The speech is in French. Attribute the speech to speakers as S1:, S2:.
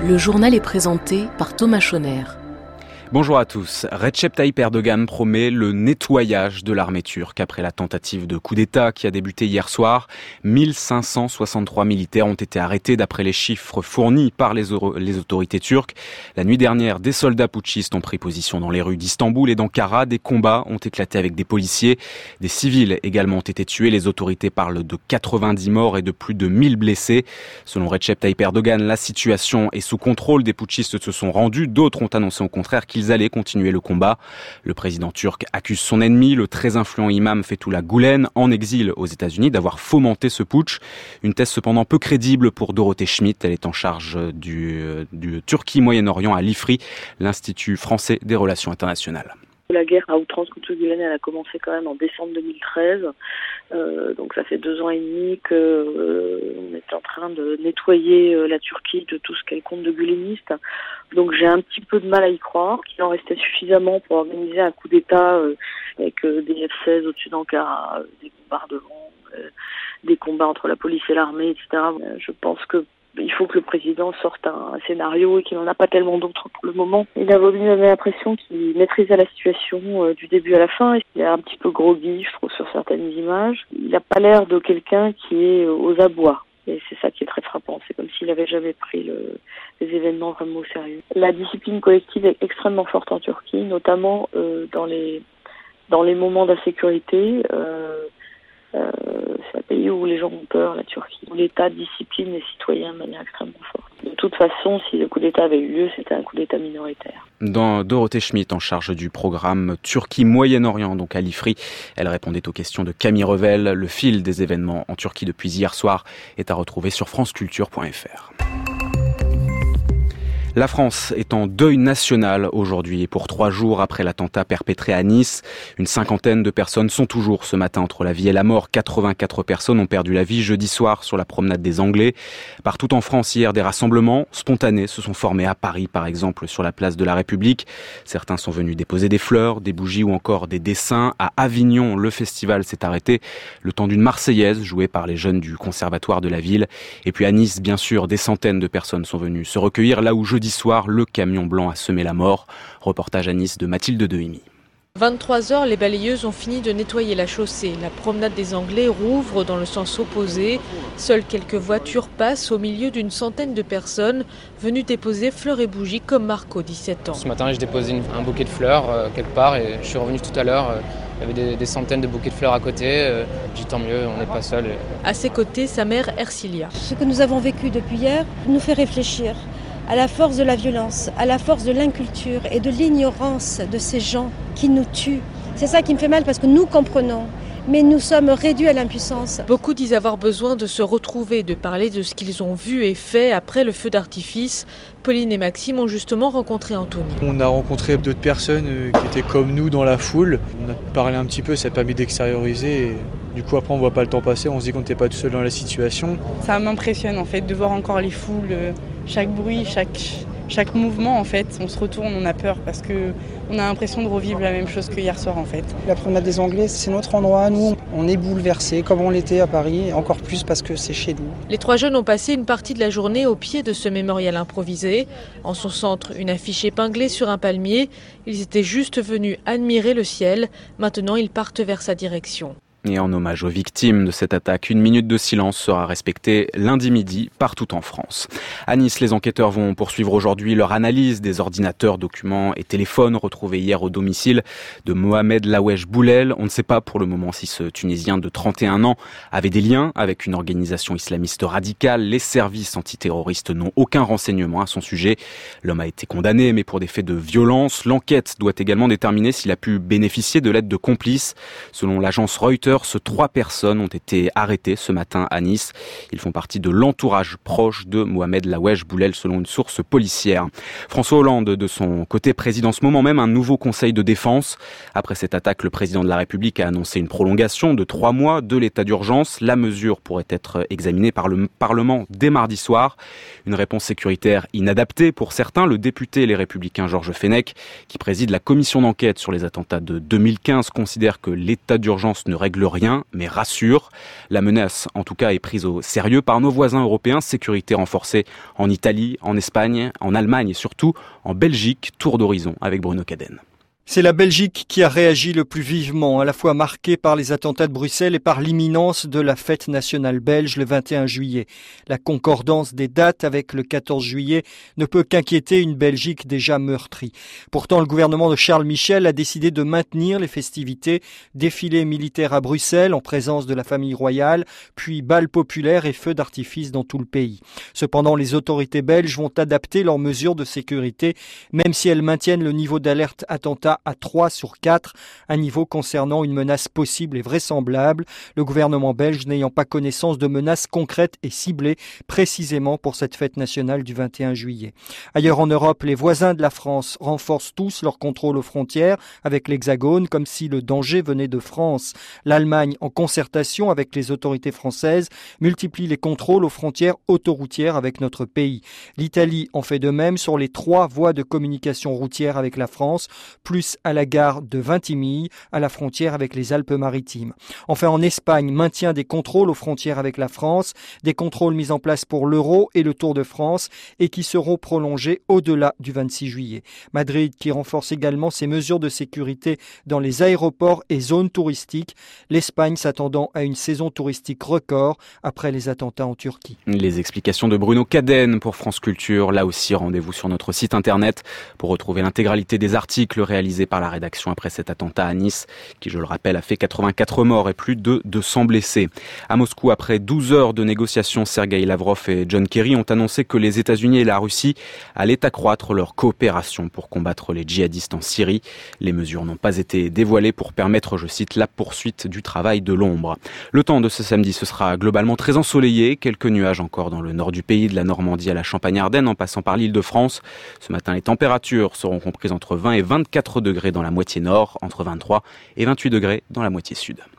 S1: Le journal est présenté par Thomas Schoner.
S2: Bonjour à tous. Recep Tayyip Erdogan promet le nettoyage de l'armée turque après la tentative de coup d'État qui a débuté hier soir. 1563 militaires ont été arrêtés d'après les chiffres fournis par les autorités turques. La nuit dernière, des soldats putschistes ont pris position dans les rues d'Istanbul et d'Ankara. Des combats ont éclaté avec des policiers. Des civils également ont été tués. Les autorités parlent de 90 morts et de plus de 1000 blessés. Selon Recep Tayyip Erdogan, la situation est sous contrôle. Des putschistes se sont rendus. D'autres ont annoncé au contraire qu'ils allaient continuer le combat. Le président turc accuse son ennemi, le très influent imam Fethullah Gülen, en exil aux États-Unis, d'avoir fomenté ce putsch. Une thèse cependant peu crédible pour Dorothée Schmidt. Elle est en charge du Turquie-Moyen-Orient à l'IFRI, l'Institut français des relations internationales.
S3: La guerre à outrance contre le Gülen, elle a commencé quand même en décembre 2013. Donc ça fait 2 ans et demi qu'on est en train de nettoyer la Turquie de tout ce qu'elle compte de gulenistes. Donc j'ai un petit peu de mal à y croire qu'il en restait suffisamment pour organiser un coup d'État avec des F-16 au-dessus d'Ankara, des bombardements, des combats entre la police et l'armée, etc. Je pense qu'il faut que le président sorte un scénario et qu'il n'en a pas tellement d'autres pour le moment. Il a voulu donner l'impression qu'il maîtrisait la situation du début à la fin. Il est un petit peu groggy, je trouve, sur certaines images. Il n'a pas l'air de quelqu'un qui est aux abois. Et c'est ça qui est très frappant. C'est comme s'il n'avait jamais pris les événements vraiment au sérieux. La discipline collective est extrêmement forte en Turquie, notamment dans les moments d'insécurité. C'est un pays où les gens ont peur, la Turquie, où l'État discipline les citoyens de manière extrêmement forte. De toute façon, si le coup d'État avait eu lieu, c'était un coup d'État minoritaire.
S2: Dans Dorothée Schmidt, en charge du programme Turquie-Moyen-Orient, donc à l'IFRI, elle répondait aux questions de Camille Revel. Le fil des événements en Turquie depuis hier soir est à retrouver sur franceculture.fr. La France est en deuil national aujourd'hui et pour 3 jours après l'attentat perpétré à Nice. Une 50aine de personnes sont toujours ce matin entre la vie et la mort. 84 personnes ont perdu la vie jeudi soir sur la promenade des Anglais. Partout en France, hier, des rassemblements spontanés se sont formés à Paris, par exemple, sur la place de la République. Certains sont venus déposer des fleurs, des bougies ou encore des dessins. À Avignon, le festival s'est arrêté le temps d'une Marseillaise jouée par les jeunes du conservatoire de la ville. Et puis à Nice, bien sûr, des centaines de personnes sont venues se recueillir là où jeudi soir, le camion blanc a semé la mort. Reportage à Nice de Mathilde Dehimi.
S4: 23h, les balayeuses ont fini de nettoyer la chaussée. La promenade des Anglais rouvre dans le sens opposé. Seules quelques voitures passent au milieu d'une centaine de personnes venues déposer fleurs et bougies comme Marco, 17 ans.
S5: Ce matin, j'ai déposé un bouquet de fleurs quelque part et je suis revenu tout à l'heure. Il y avait des centaines de bouquets de fleurs à côté. J'ai dit tant mieux, on n'est pas seul.
S4: À ses côtés, sa mère Ercilia.
S6: Ce que nous avons vécu depuis hier nous fait réfléchir à la force de la violence, à la force de l'inculture et de l'ignorance de ces gens qui nous tuent. C'est ça qui me fait mal parce que nous comprenons, mais nous sommes réduits à l'impuissance.
S4: Beaucoup disent avoir besoin de se retrouver, de parler de ce qu'ils ont vu et fait après le feu d'artifice. Pauline et Maxime ont justement rencontré Anthony.
S7: On a rencontré d'autres personnes qui étaient comme nous dans la foule. On a parlé un petit peu, ça a permis d'extérioriser. Et du coup, après, on ne voit pas le temps passer, on se dit qu'on n'était pas tout seul dans la situation.
S8: Ça m'impressionne en fait de voir encore les foules, chaque bruit, chaque mouvement en fait. On se retourne, on a peur parce qu'on a l'impression de revivre la même chose que hier soir en fait.
S9: La promenade des Anglais, c'est notre endroit. Nous, on est bouleversés comme on l'était à Paris, encore plus parce que c'est chez nous.
S4: Les 3 jeunes ont passé une partie de la journée au pied de ce mémorial improvisé. En son centre, une affiche épinglée sur un palmier. Ils étaient juste venus admirer le ciel. Maintenant, ils partent vers sa direction.
S2: Et en hommage aux victimes de cette attaque, 1 minute de silence sera respectée lundi midi partout en France. À Nice, les enquêteurs vont poursuivre aujourd'hui leur analyse des ordinateurs, documents et téléphones retrouvés hier au domicile de Mohamed Lawesh Boulel. On ne sait pas pour le moment si ce Tunisien de 31 ans avait des liens avec une organisation islamiste radicale. Les services antiterroristes n'ont aucun renseignement à son sujet. L'homme a été condamné, mais pour des faits de violence. L'enquête doit également déterminer s'il a pu bénéficier de l'aide de complices. Selon l'agence Reuters, 3 personnes ont été arrêtées ce matin à Nice. Ils font partie de l'entourage proche de Mohamed Lawesh Boulel, selon une source policière. François Hollande, de son côté, préside en ce moment même un nouveau conseil de défense. Après cette attaque, le président de la République a annoncé une prolongation de 3 mois de l'état d'urgence. La mesure pourrait être examinée par le Parlement dès mardi soir. Une réponse sécuritaire inadaptée pour certains. Le député Les Républicains Georges Fenech, qui préside la commission d'enquête sur les attentats de 2015, considère que l'état d'urgence ne règle rien, mais rassure. La menace, en tout cas, est prise au sérieux par nos voisins européens. Sécurité renforcée en Italie, en Espagne, en Allemagne et surtout en Belgique. Tour d'horizon avec Bruno Cadenne.
S10: C'est la Belgique qui a réagi le plus vivement, à la fois marquée par les attentats de Bruxelles et par l'imminence de la fête nationale belge le 21 juillet. La concordance des dates avec le 14 juillet ne peut qu'inquiéter une Belgique déjà meurtrie. Pourtant, le gouvernement de Charles Michel a décidé de maintenir les festivités, défilés militaires à Bruxelles en présence de la famille royale, puis balles populaires et feux d'artifice dans tout le pays. Cependant, les autorités belges vont adapter leurs mesures de sécurité, même si elles maintiennent le niveau d'alerte attentat à 3 sur 4, un niveau concernant une menace possible et vraisemblable, le gouvernement belge n'ayant pas connaissance de menaces concrètes et ciblées précisément pour cette fête nationale du 21 juillet. Ailleurs en Europe, les voisins de la France renforcent tous leur contrôle aux frontières avec l'Hexagone, comme si le danger venait de France. L'Allemagne, en concertation avec les autorités françaises, multiplie les contrôles aux frontières autoroutières avec notre pays. L'Italie en fait de même sur les 3 voies de communication routière avec la France, plus à la gare de Vintimille, à la frontière avec les Alpes-Maritimes. Enfin, en Espagne, maintien des contrôles aux frontières avec la France, des contrôles mis en place pour l'Euro et le Tour de France et qui seront prolongés au-delà du 26 juillet. Madrid qui renforce également ses mesures de sécurité dans les aéroports et zones touristiques, l'Espagne s'attendant à une saison touristique record après les attentats en Turquie.
S2: Les explications de Bruno Cadenne pour France Culture. Là aussi, rendez-vous sur notre site internet pour retrouver l'intégralité des articles réalisés par la rédaction après cet attentat à Nice, qui, je le rappelle, a fait 84 morts et plus de 200 blessés. À Moscou, après 12 heures de négociations, Sergueï Lavrov et John Kerry ont annoncé que les États-Unis et la Russie allaient accroître leur coopération pour combattre les djihadistes en Syrie. Les mesures n'ont pas été dévoilées pour permettre, je cite, la poursuite du travail de l'ombre. Le temps de ce samedi, ce sera globalement très ensoleillé. Quelques nuages encore dans le nord du pays, de la Normandie à la Champagne-Ardenne, en passant par l'Île-de-France. Ce matin, les températures seront comprises entre 20 et 24 degrés dans la moitié nord, entre 23 et 28 degrés dans la moitié sud.